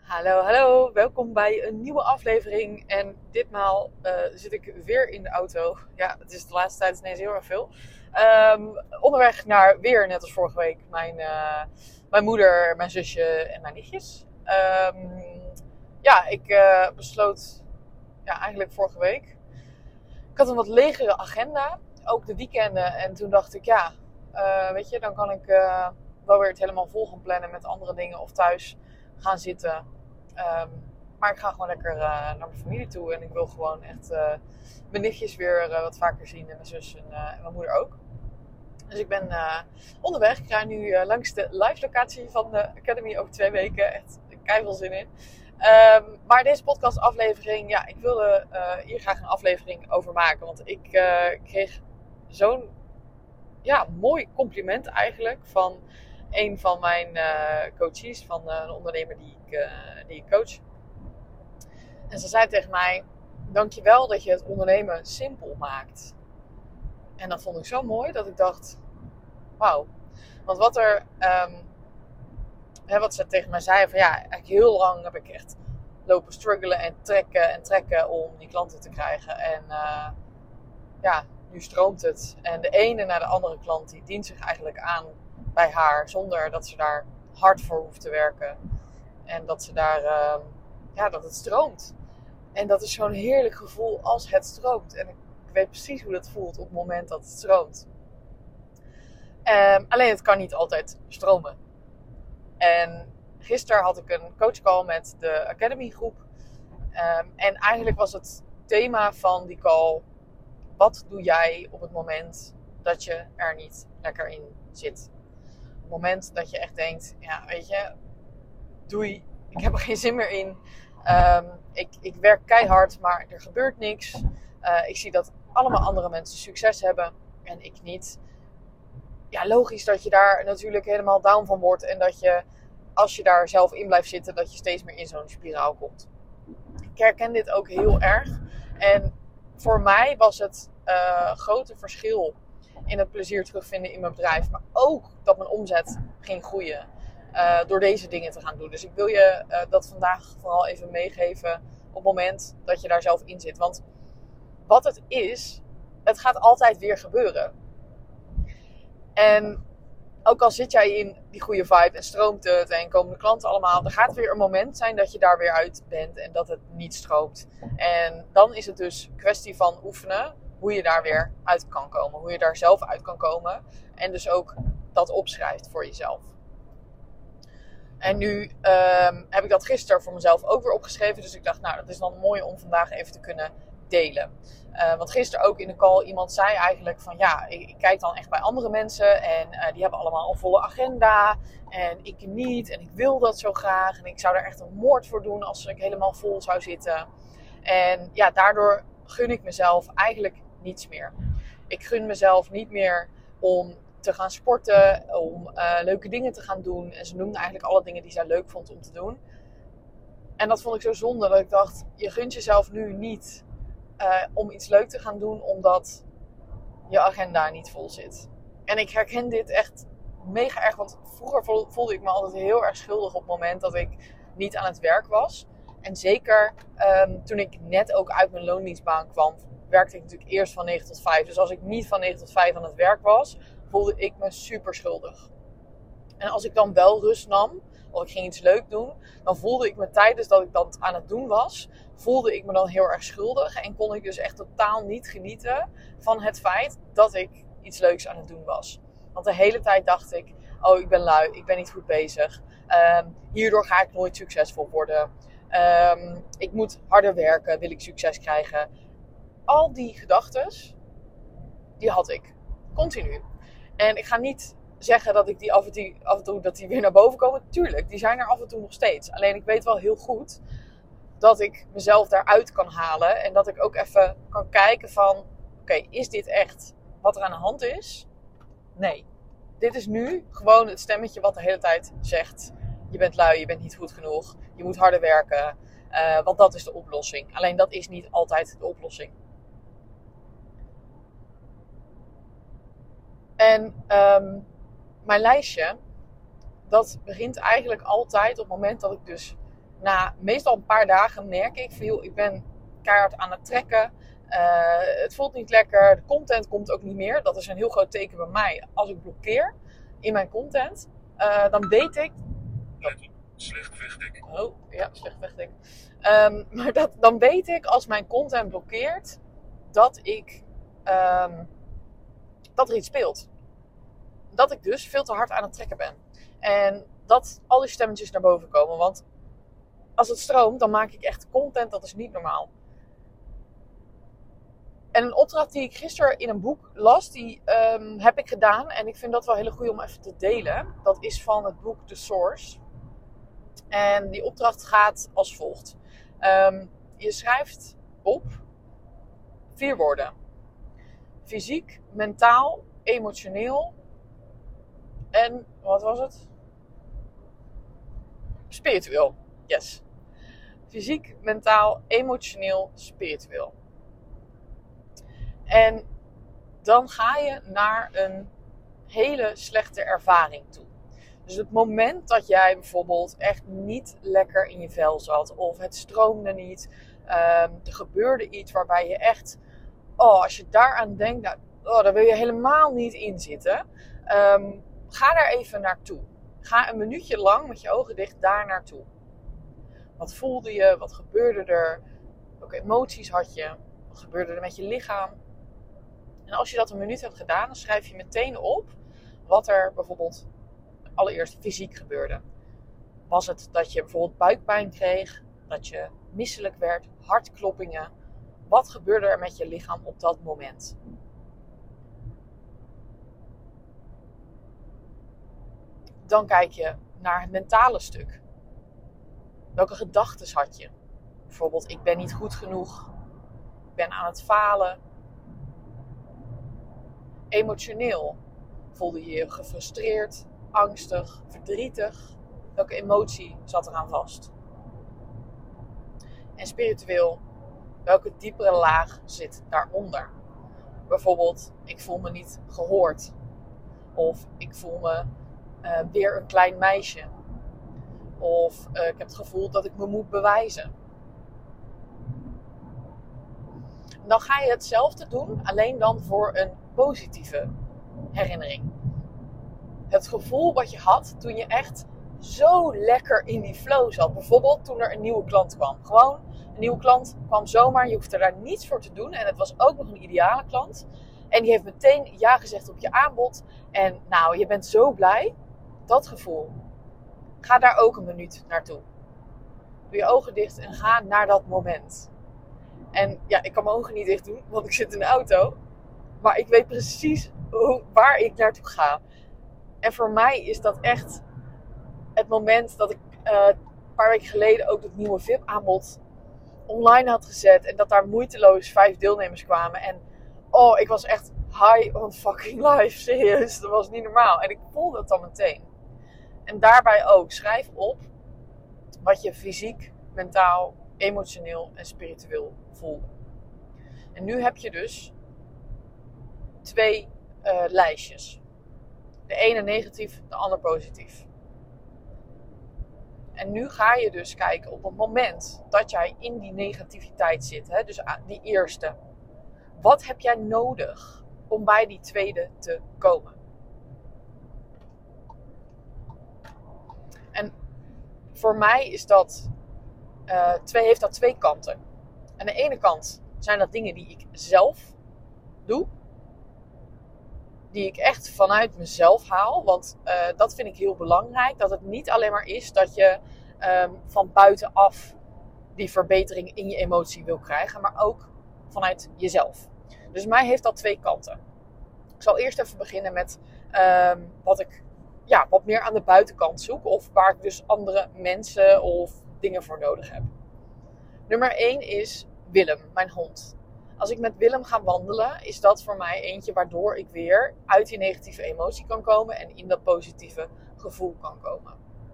Hallo, hallo. Welkom bij een nieuwe aflevering. En ditmaal zit ik weer in de auto. Ja, het is de laatste tijd ineens heel erg veel. Onderweg naar weer, net als vorige week, mijn moeder, mijn zusje en mijn nichtjes. Ik besloot, eigenlijk vorige week. Ik had een wat legere agenda, ook de weekenden. En toen dacht ik, weet je, dan kan ik wel weer het helemaal vol gaan plannen met andere dingen of thuis gaan zitten. Maar ik ga gewoon lekker naar mijn familie toe. En ik wil gewoon echt mijn nichtjes weer wat vaker zien. En mijn zus en mijn moeder ook. Dus ik ben onderweg. Ik ga nu langs de live locatie van de Academy over 2 weken. Echt keiveel zin in. Maar deze podcast aflevering. Ik wilde hier graag een aflevering over maken. Want ik kreeg zo'n mooi compliment eigenlijk van een van mijn coaches. Van een ondernemer die ik coach. En ze zei tegen mij: dankjewel dat je het ondernemen simpel maakt. En dat vond ik zo mooi dat ik dacht: wauw. Want wat ze tegen mij zei, van eigenlijk heel lang heb ik echt lopen struggelen en trekken om die klanten te krijgen. En nu stroomt het. En de ene naar de andere klant die dient zich eigenlijk aan bij haar, zonder dat ze daar hard voor hoeft te werken. En dat ze daar, dat het stroomt. En dat is zo'n heerlijk gevoel als het stroomt. En ik weet precies hoe dat voelt op het moment dat het stroomt. Alleen het kan niet altijd stromen. En gisteren had ik een coachcall met de Academy groep. En eigenlijk was het thema van die call: wat doe jij op het moment dat je er niet lekker in zit? Op het moment dat je echt denkt, weet je, doei, ik heb er geen zin meer in. Ik werk keihard, maar er gebeurt niks. Ik zie dat allemaal andere mensen succes hebben en ik niet. Ja, logisch dat je daar natuurlijk helemaal down van wordt. En dat je, als je daar zelf in blijft zitten, dat je steeds meer in zo'n spiraal komt. Ik herken dit ook heel erg. En voor mij was het grote verschil in het plezier terugvinden in mijn bedrijf. Maar ook dat mijn omzet ging groeien. Door deze dingen te gaan doen. Dus ik wil je dat vandaag vooral even meegeven op het moment dat je daar zelf in zit. Want wat het is, het gaat altijd weer gebeuren. En ook al zit jij in die goede vibe en stroomt het en komen de klanten allemaal, er gaat weer een moment zijn dat je daar weer uit bent en dat het niet stroomt. En dan is het dus kwestie van oefenen hoe je daar weer uit kan komen. Hoe je daar zelf uit kan komen. En dus ook dat opschrijft voor jezelf. En nu heb ik dat gisteren voor mezelf ook weer opgeschreven. Dus ik dacht, dat is dan mooi om vandaag even te kunnen delen. Want gisteren ook in de call iemand zei eigenlijk van ik kijk dan echt bij andere mensen. En die hebben allemaal een volle agenda. En ik niet. En ik wil dat zo graag. En ik zou daar echt een moord voor doen als ik helemaal vol zou zitten. En daardoor gun ik mezelf eigenlijk niets meer. Ik gun mezelf niet meer om te gaan sporten, om leuke dingen te gaan doen. En ze noemde eigenlijk alle dingen die zij leuk vond om te doen. En dat vond ik zo zonde, dat ik dacht, je gunt jezelf nu niet om iets leuk te gaan doen, omdat je agenda niet vol zit. En ik herken dit echt mega erg, want vroeger voelde ik me altijd heel erg schuldig op het moment dat ik niet aan het werk was. En zeker toen ik net ook uit mijn loondienstbaan kwam, werkte ik natuurlijk eerst van 9 tot 5. Dus als ik niet van 9 tot 5 aan het werk was, voelde ik me super schuldig. En als ik dan wel rust nam, of ik ging iets leuk doen, dan voelde ik me tijdens dat ik dat aan het doen was, voelde ik me dan heel erg schuldig. En kon ik dus echt totaal niet genieten van het feit dat ik iets leuks aan het doen was. Want de hele tijd dacht ik, ik ben lui, ik ben niet goed bezig. Hierdoor ga ik nooit succesvol worden. Ik moet harder werken, wil ik succes krijgen. Al die gedachtes, die had ik. Continu. En ik ga niet zeggen dat ik die af en toe dat die weer naar boven komen. Tuurlijk, die zijn er af en toe nog steeds. Alleen ik weet wel heel goed dat ik mezelf daaruit kan halen. En dat ik ook even kan kijken van, oké, is dit echt wat er aan de hand is? Nee. Dit is nu gewoon het stemmetje wat de hele tijd zegt: je bent lui, je bent niet goed genoeg. Je moet harder werken. Want dat is de oplossing. Alleen dat is niet altijd de oplossing. En mijn lijstje, dat begint eigenlijk altijd op het moment dat ik dus meestal een paar dagen merk ik van, ik ben keihard aan het trekken. Het voelt niet lekker. De content komt ook niet meer. Dat is een heel groot teken bij mij. Als ik blokkeer in mijn content, dan weet ik... Slecht wegdek. Oh, ja, slecht wegdek. Maar dan weet ik, als mijn content blokkeert, dat er iets speelt. Dat ik dus veel te hard aan het trekken ben. En dat al die stemmetjes naar boven komen. Want als het stroomt, dan maak ik echt content. Dat is niet normaal. En een opdracht die ik gisteren in een boek las, die heb ik gedaan. En ik vind dat wel heel goed om even te delen. Dat is van het boek The Source. En die opdracht gaat als volgt. Je schrijft op 4 woorden. Fysiek, mentaal, emotioneel en, wat was het? Spiritueel. Yes. Fysiek, mentaal, emotioneel, spiritueel. En dan ga je naar een hele slechte ervaring toe. Dus het moment dat jij bijvoorbeeld echt niet lekker in je vel zat, of het stroomde niet, er gebeurde iets waarbij je echt, als je daaraan denkt, daar wil je helemaal niet in zitten. Ga daar even naartoe. Ga een minuutje lang met je ogen dicht daar naartoe. Wat voelde je? Wat gebeurde er? Welke emoties had je? Wat gebeurde er met je lichaam? En als je dat een minuut hebt gedaan, dan schrijf je meteen op wat er bijvoorbeeld allereerst fysiek gebeurde. Was het dat je bijvoorbeeld buikpijn kreeg? Dat je misselijk werd? Hartkloppingen? Wat gebeurde er met je lichaam op dat moment? Dan kijk je naar het mentale stuk. Welke gedachten had je? Bijvoorbeeld, ik ben niet goed genoeg. Ik ben aan het falen. Emotioneel. Voelde je je gefrustreerd, angstig, verdrietig? Welke emotie zat eraan vast? En spiritueel, welke diepere laag zit daaronder? Bijvoorbeeld, ik voel me niet gehoord. Of ik voel me weer een klein meisje. Of ik heb het gevoel dat ik me moet bewijzen. Dan ga je hetzelfde doen, alleen dan voor een positieve herinnering. Het gevoel wat je had toen je echt zo lekker in die flow zat. Bijvoorbeeld toen er een nieuwe klant kwam. Gewoon, een nieuwe klant kwam zomaar. Je hoeft er daar niets voor te doen. En het was ook nog een ideale klant. En die heeft meteen ja gezegd op je aanbod. En nou, je bent zo blij. Dat gevoel. Ga daar ook een minuut naartoe. Doe je ogen dicht en ga naar dat moment. En ja, ik kan mijn ogen niet dicht doen, want ik zit in de auto. Maar ik weet precies waar ik naartoe ga. En voor mij is dat echt het moment dat ik een paar weken geleden ook dat nieuwe VIP-aanbod online had gezet. En dat daar moeiteloos 5 deelnemers kwamen. En ik was echt high on fucking life. Serieus, dat was niet normaal. En ik voelde het dan meteen. En daarbij ook, schrijf op wat je fysiek, mentaal, emotioneel en spiritueel voelde. En nu heb je dus 2 lijstjes. De ene negatief, de ander positief. En nu ga je dus kijken op het moment dat jij in die negativiteit zit. Hè, dus die eerste. Wat heb jij nodig om bij die tweede te komen? En voor mij is dat, heeft dat 2 kanten. Aan de ene kant zijn dat dingen die ik zelf doe. Die ik echt vanuit mezelf haal. Want dat vind ik heel belangrijk. Dat het niet alleen maar is dat je van buitenaf die verbetering in je emotie wil krijgen. Maar ook vanuit jezelf. Dus mij heeft dat 2 kanten. Ik zal eerst even beginnen met wat meer aan de buitenkant zoek. Of waar ik dus andere mensen of dingen voor nodig heb. Nummer 1 is Willem, mijn hond. Als ik met Willem ga wandelen, is dat voor mij eentje waardoor ik weer uit die negatieve emotie kan komen en in dat positieve gevoel kan komen.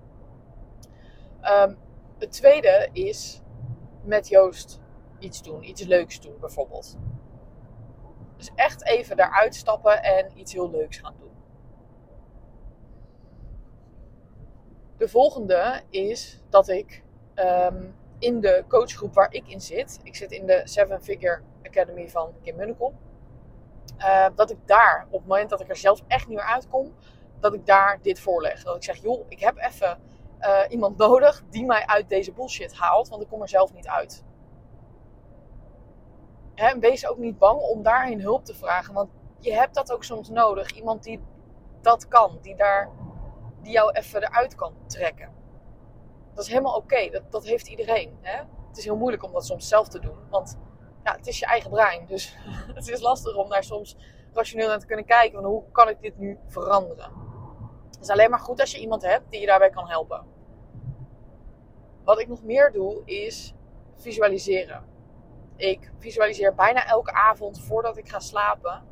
Het tweede is met Joost iets doen, iets leuks doen bijvoorbeeld. Dus echt even daaruit stappen en iets heel leuks gaan doen. De volgende is dat ik in de coachgroep waar ik in zit. Ik zit in de 7 Figure Academy van Kim Munnekom. Dat ik daar, op het moment dat ik er zelf echt niet meer uitkom, dat ik daar dit voorleg. Dat ik zeg, joh, ik heb even iemand nodig die mij uit deze bullshit haalt, want ik kom er zelf niet uit. En wees ook niet bang om daarheen hulp te vragen, want je hebt dat ook soms nodig. Iemand die dat kan, die jou even eruit kan trekken. Dat is helemaal oké. Dat heeft iedereen. Hè? Het is heel moeilijk om dat soms zelf te doen, want ja, het is je eigen brein. Dus het is lastig om daar soms rationeel naar te kunnen kijken. Van hoe kan ik dit nu veranderen? Het is alleen maar goed als je iemand hebt die je daarbij kan helpen. Wat ik nog meer doe is visualiseren. Ik visualiseer bijna elke avond voordat ik ga slapen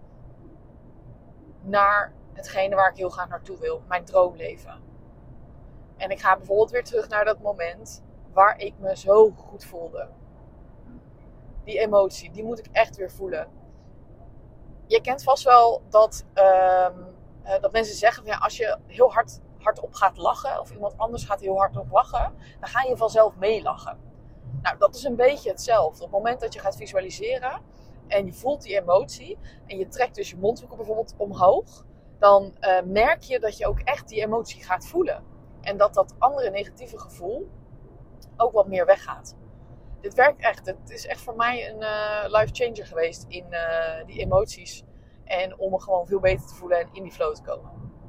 naar hetgene waar ik heel graag naartoe wil. Mijn droomleven. En ik ga bijvoorbeeld weer terug naar dat moment waar ik me zo goed voelde. Die emotie, die moet ik echt weer voelen. Je kent vast wel dat mensen zeggen, ja, als je heel hardop gaat lachen, of iemand anders gaat heel hardop lachen, dan ga je vanzelf meelachen. Nou, dat is een beetje hetzelfde. Op het moment dat je gaat visualiseren en je voelt die emotie en je trekt dus je mondhoeken bijvoorbeeld omhoog, dan merk je dat je ook echt die emotie gaat voelen. En dat andere negatieve gevoel ook wat meer weggaat. Dit werkt echt. Het is echt voor mij een life changer geweest in die emoties. En om me gewoon veel beter te voelen en in die flow te komen.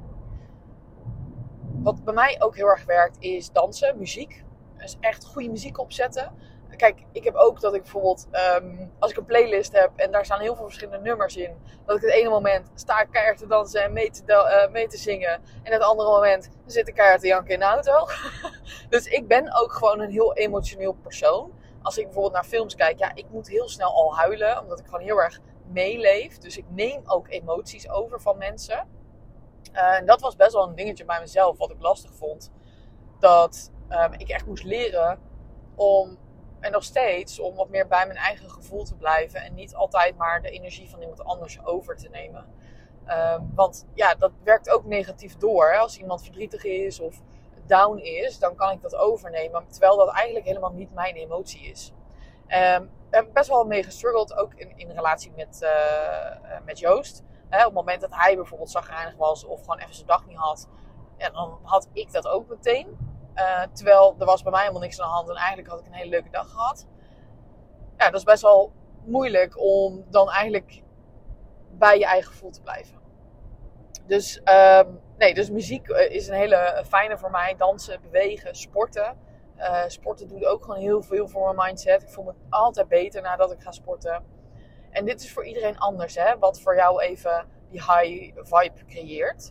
Wat bij mij ook heel erg werkt is dansen, muziek. Dus echt goede muziek opzetten. Kijk, ik heb ook dat ik bijvoorbeeld, als ik een playlist heb en daar staan heel veel verschillende nummers in. Dat ik het ene moment sta ik keihard te dansen en mee te zingen. En het andere moment zit ik keihard te janken in de auto. Dus ik ben ook gewoon een heel emotioneel persoon. Als ik bijvoorbeeld naar films kijk, ja, ik moet heel snel al huilen. Omdat ik gewoon heel erg meeleef. Dus ik neem ook emoties over van mensen. En dat was best wel een dingetje bij mezelf, wat ik lastig vond. Dat ik echt moest leren om, en nog steeds, om wat meer bij mijn eigen gevoel te blijven. En niet altijd maar de energie van iemand anders over te nemen. Want ja, dat werkt ook negatief door. Hè? Als iemand verdrietig is of down is, dan kan ik dat overnemen. Terwijl dat eigenlijk helemaal niet mijn emotie is. Daar heb ik best wel mee gestruggeld, ook in relatie met Joost. Op het moment dat hij bijvoorbeeld chagrijnig was of gewoon even zijn dag niet had, ja, dan had ik dat ook meteen. Terwijl er was bij mij helemaal niks aan de hand en eigenlijk had ik een hele leuke dag gehad. Ja, dat is best wel moeilijk om dan eigenlijk bij je eigen gevoel te blijven. Dus, dus muziek is een hele fijne voor mij. Dansen, bewegen, sporten. Sporten doet ook gewoon heel veel voor mijn mindset. Ik voel me altijd beter nadat ik ga sporten. En dit is voor iedereen anders, hè? Wat voor jou even die high vibe creëert.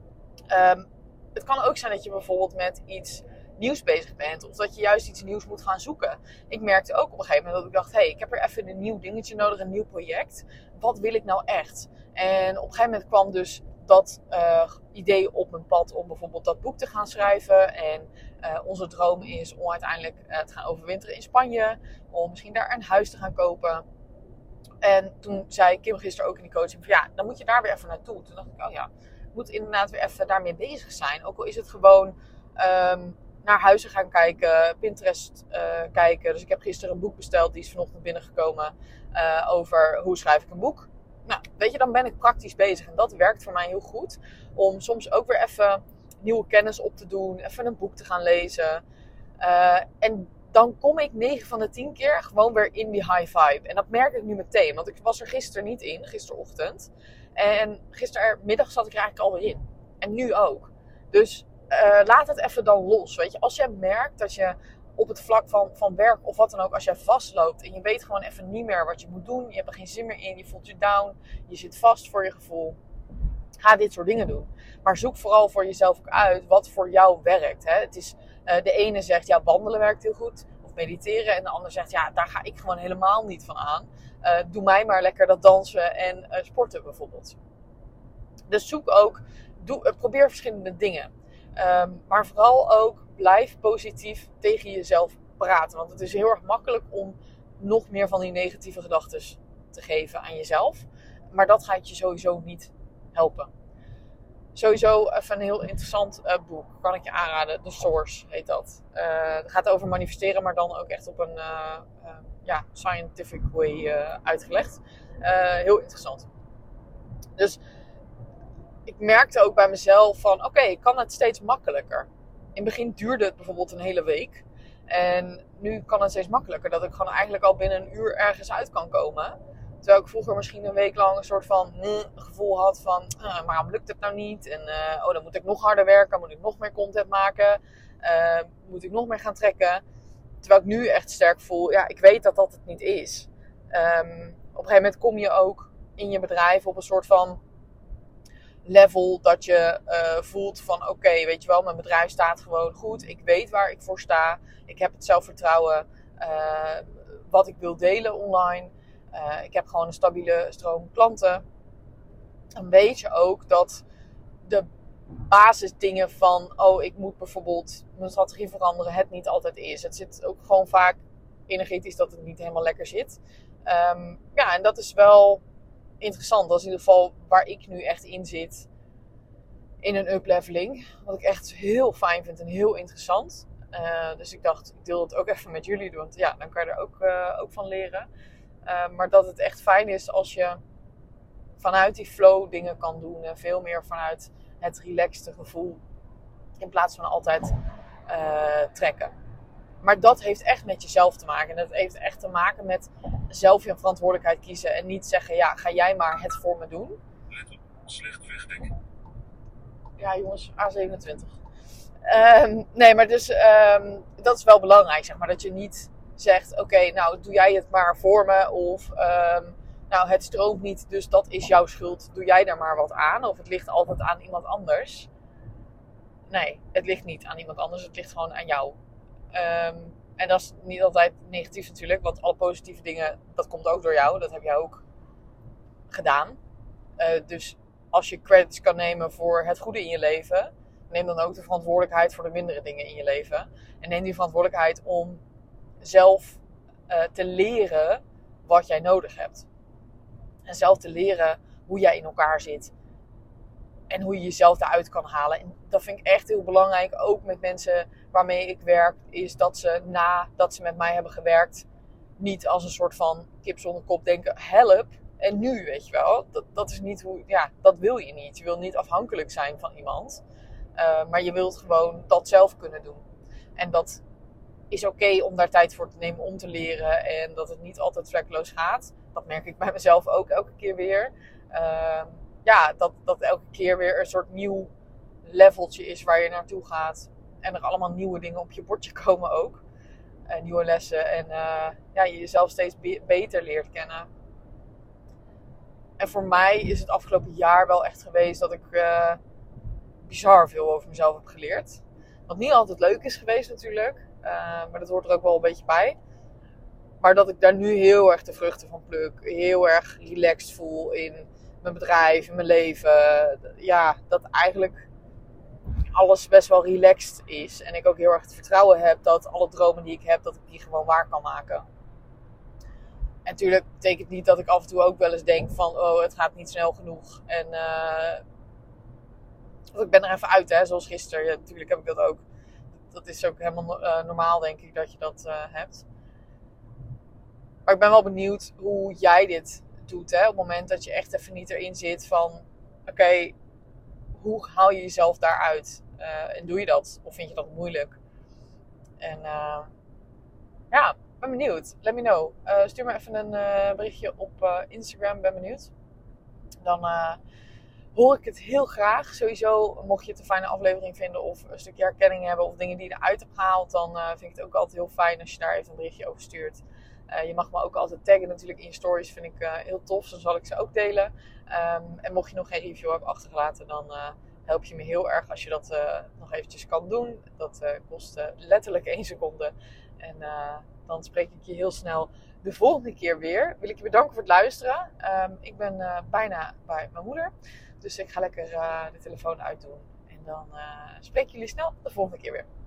Het kan ook zijn dat je bijvoorbeeld met iets nieuws bezig bent. Of dat je juist iets nieuws moet gaan zoeken. Ik merkte ook op een gegeven moment dat ik dacht, hey, ik heb er even een nieuw dingetje nodig, een nieuw project. Wat wil ik nou echt? En op een gegeven moment kwam dus dat idee op mijn pad om bijvoorbeeld dat boek te gaan schrijven. En onze droom is om uiteindelijk te gaan overwinteren in Spanje. Om misschien daar een huis te gaan kopen. En toen zei Kim gisteren ook in die coaching van ja, dan moet je daar weer even naartoe. Toen dacht ik, oh ja, ik moet inderdaad weer even daarmee bezig zijn. Ook al is het gewoon naar huizen gaan kijken, Pinterest kijken. Dus ik heb gisteren een boek besteld, die is vanochtend binnengekomen over hoe schrijf ik een boek. Nou, weet je, dan ben ik praktisch bezig. En dat werkt voor mij heel goed. Om soms ook weer even nieuwe kennis op te doen. Even een boek te gaan lezen. En dan kom ik 9 van de 10 keer gewoon weer in die high vibe. En dat merk ik nu meteen. Want ik was er gisteren niet in, gisterochtend. En gistermiddag zat ik er eigenlijk alweer in. En nu ook. Dus laat het even dan los. Weet je, als jij merkt dat je op het vlak van werk of wat dan ook, als jij vastloopt en je weet gewoon even niet meer wat je moet doen. Je hebt er geen zin meer in, je voelt je down. Je zit vast voor je gevoel. Ga dit soort dingen doen. Maar zoek vooral voor jezelf ook uit wat voor jou werkt. Hè? Het is, de ene zegt, ja, wandelen werkt heel goed. Of mediteren. En de ander zegt, ja, daar ga ik gewoon helemaal niet van aan. Doe mij maar lekker dat dansen en sporten bijvoorbeeld. Dus zoek ook, probeer verschillende dingen. Maar vooral ook, blijf positief tegen jezelf praten. Want het is heel erg makkelijk om nog meer van die negatieve gedachten te geven aan jezelf. Maar dat gaat je sowieso niet helpen. Sowieso even een heel interessant boek. Kan ik je aanraden. The Source heet dat. Het gaat over manifesteren, maar dan ook echt op een scientific way uitgelegd. Heel interessant. Dus ik merkte ook bij mezelf van oké, ik kan het steeds makkelijker. In het begin duurde het bijvoorbeeld een hele week. En nu kan het steeds makkelijker. Dat ik gewoon eigenlijk al binnen een uur ergens uit kan komen. Terwijl ik vroeger misschien een week lang een soort van gevoel had van maar waarom lukt het nou niet? En dan moet ik nog harder werken. Moet ik nog meer content maken? Moet ik nog meer gaan trekken? Terwijl ik nu echt sterk voel, ja, ik weet dat dat het niet is. Op een gegeven moment kom je ook in je bedrijf op een soort van level dat je voelt van oké, weet je wel, mijn bedrijf staat gewoon goed. Ik weet waar ik voor sta. Ik heb het zelfvertrouwen wat ik wil delen online. Ik heb gewoon een stabiele stroom klanten. Dan weet je ook dat de basisdingen van ik moet bijvoorbeeld mijn strategie veranderen, het niet altijd is. Het zit ook gewoon vaak energetisch dat het niet helemaal lekker zit. En dat is wel interessant. Dat is in ieder geval waar ik nu echt in zit. In een upleveling. Wat ik echt heel fijn vind en heel interessant. Dus ik dacht, ik deel het ook even met jullie. Want ja, dan kan je er ook van leren. Maar dat het echt fijn is als je vanuit die flow dingen kan doen. En veel meer vanuit het relaxte gevoel. In plaats van altijd trekken. Maar dat heeft echt met jezelf te maken. En dat heeft echt te maken met zelf je verantwoordelijkheid kiezen. En niet zeggen, ja, ga jij maar het voor me doen. Let op, slecht wegdek. Ja jongens, A27. Nee, maar dus dat is wel belangrijk, zeg maar. Dat je niet zegt, oké, nou doe jij het maar voor me. Of nou het stroomt niet, dus dat is jouw schuld. Doe jij daar maar wat aan. Of het ligt altijd aan iemand anders. Nee, het ligt niet aan iemand anders. Het ligt gewoon aan jou. En dat is niet altijd negatief natuurlijk. Want alle positieve dingen, dat komt ook door jou. Dat heb jij ook gedaan. Dus als je credits kan nemen voor het goede in je leven, neem dan ook de verantwoordelijkheid voor de mindere dingen in je leven. En neem die verantwoordelijkheid om zelf te leren wat jij nodig hebt. En zelf te leren hoe jij in elkaar zit. En hoe je jezelf daaruit kan halen. En dat vind ik echt heel belangrijk. Ook met mensen waarmee ik werk. Is dat ze nadat ze met mij hebben gewerkt. Niet als een soort van kip zonder kop denken. Help. En nu, weet je wel. Dat is niet hoe. Ja, dat wil je niet. Je wil niet afhankelijk zijn van iemand. Maar je wilt gewoon dat zelf kunnen doen. En dat is oké om daar tijd voor te nemen om te leren. En dat het niet altijd vlekkeloos gaat. Dat merk ik bij mezelf ook elke keer weer. Dat elke keer weer een soort nieuw leveltje is waar je naartoe gaat. En er allemaal nieuwe dingen op je bordje komen ook. Nieuwe lessen. En je jezelf steeds beter leert kennen. En voor mij is het afgelopen jaar wel echt geweest dat ik bizar veel over mezelf heb geleerd. Wat niet altijd leuk is geweest natuurlijk. Maar dat hoort er ook wel een beetje bij. Maar dat ik daar nu heel erg de vruchten van pluk. Heel erg relaxed voel in mijn bedrijf, in mijn leven. Ja, dat eigenlijk alles best wel relaxed is. En ik ook heel erg het vertrouwen heb dat alle dromen die ik heb, dat ik die gewoon waar kan maken. En natuurlijk betekent niet dat ik af en toe ook wel eens denk van, het gaat niet snel genoeg. En ik ben er even uit, hè, zoals gisteren. Ja, natuurlijk heb ik dat ook. Dat is ook helemaal normaal, denk ik, dat je dat hebt. Maar ik ben wel benieuwd hoe jij dit doet. Hè? Op het moment dat je echt even niet erin zit van, oké, hoe haal je jezelf daaruit? En doe je dat? Of vind je dat moeilijk? En ben benieuwd. Let me know. Stuur me even een berichtje op Instagram. Ben benieuwd. Dan hoor ik het heel graag. Sowieso, mocht je het een fijne aflevering vinden of een stukje herkenning hebben of dingen die je eruit hebt gehaald, dan vind ik het ook altijd heel fijn als je daar even een berichtje over stuurt. Je mag me ook altijd taggen natuurlijk in je stories. Vind ik heel tof. Dan zal ik ze ook delen. En mocht je nog geen review hebben achtergelaten, dan help je me heel erg als je dat nog eventjes kan doen. Dat kost letterlijk 1 seconde. En dan spreek ik je heel snel de volgende keer weer. Wil ik je bedanken voor het luisteren. Ik ben bijna bij mijn moeder. Dus ik ga lekker de telefoon uitdoen. En dan spreek ik jullie snel de volgende keer weer.